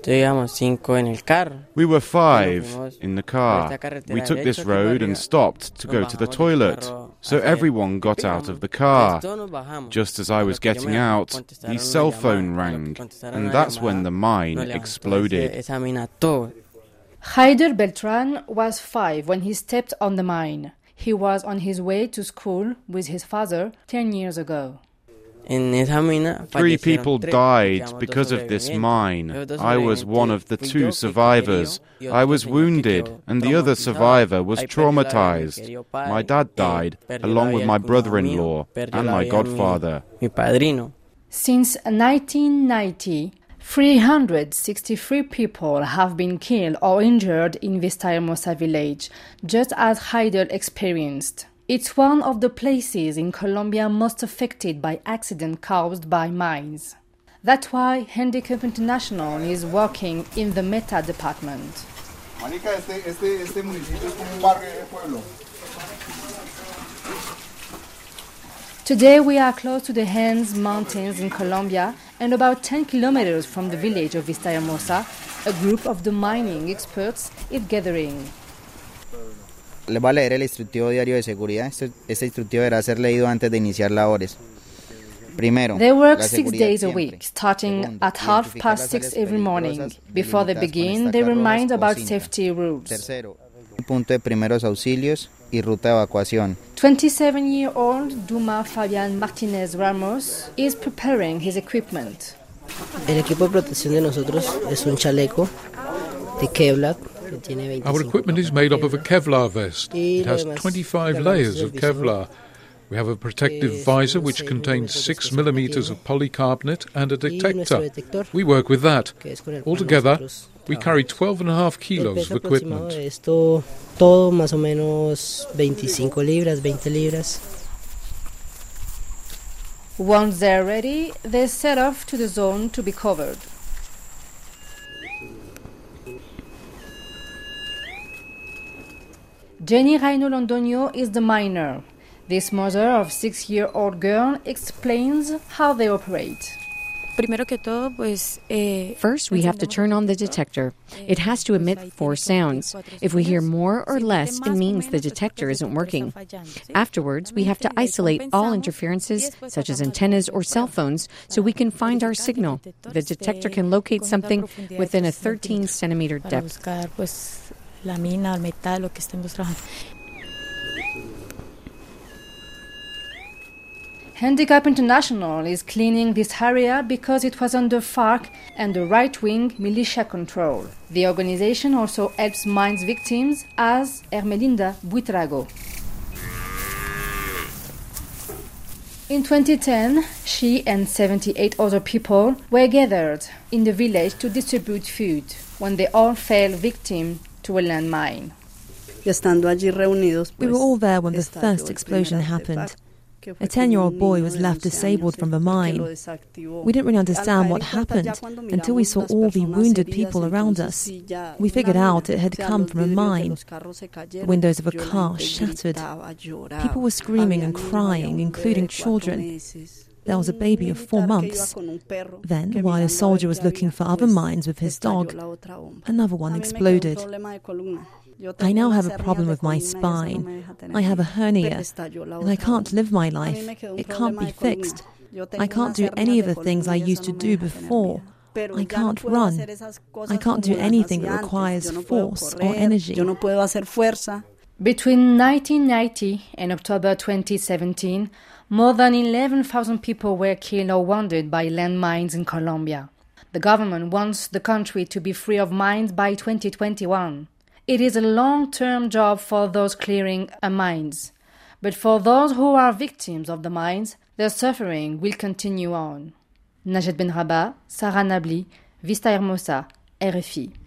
We were 5 in the car. We took this road and stopped to go to the toilet. So everyone got out of the car. Just as I was getting out, the cell phone rang, and that's when the mine exploded. Haider Beltran was 5 when he stepped on the mine. He was on his way to school with his father 10 years ago. 3 people died because of this mine. I was one of the 2 survivors. I was wounded, and the other survivor was traumatized. My dad died, along with my brother-in-law and my godfather. Since 1990, 363 people have been killed or injured in Vistahermosa village, just as Haider experienced. It's one of the places in Colombia most affected by accidents caused by mines. That's why Handicap International is working in the Meta department. Today we are close to the Andes Mountains in Colombia and about 10 kilometers from the village of Vistahermosa. A group of the mining experts is gathering. Les voy a leer el instructivo diario de seguridad. Este instructivo deberá ser leído antes de iniciar labores. Primero, they work 6 days a week, starting at 6:30 every morning. Before they begin, they remind about safety rules. Tercero, punto de primeros auxilios y ruta de evacuación. 27-year-old Duma Fabián Martínez Ramos is preparing his equipment. El equipo de protección de nosotros es un chaleco de Kevlar. Our equipment is made up of a Kevlar vest. It has 25 layers of Kevlar. We have a protective visor which contains 6 millimeters of polycarbonate and a detector. We work with that. Altogether, we carry 12.5 kilos of equipment. Todo más o menos 25 libras, 20 libras. Once they're ready, they set off to the zone to be covered. Jenny Reino Londoño is the miner. This mother of 6-year-old girl explains how they operate. First, we have to turn on the detector. It has to emit 4 sounds. If we hear more or less, it means the detector isn't working. Afterwards, we have to isolate all interferences, such as antennas or cell phones, so we can find our signal. The detector can locate something within a 13-centimeter depth. Handicap International is cleaning this area because it was under FARC and the right-wing militia control. The organization also helps mines victims, as Hermelinda Buitrago. In 2010, she and 78 other people were gathered in the village to distribute food when they all fell victim to a landmine. We were all there when the first explosion happened. A 10-year-old boy was left disabled from the mine. We didn't really understand what happened until we saw all the wounded people around us. We figured out it had come from a mine. The windows of a car shattered. People were screaming and crying, including children. There was a baby of 4 months. Then, while a soldier was looking for other mines with his dog, another one exploded. I now have a problem with my spine. I have a hernia, and I can't live my life. It can't be fixed. I can't do any of the things I used to do before. I can't run. I can't do anything that requires force or energy. Between 1990 and October 2017, more than 11,000 people were killed or wounded by landmines in Colombia. The government wants the country to be free of mines by 2021. It is a long-term job for those clearing mines. But for those who are victims of the mines, their suffering will continue on. Najat Benrabah, Sarah Nabli, Vistahermosa, RFI.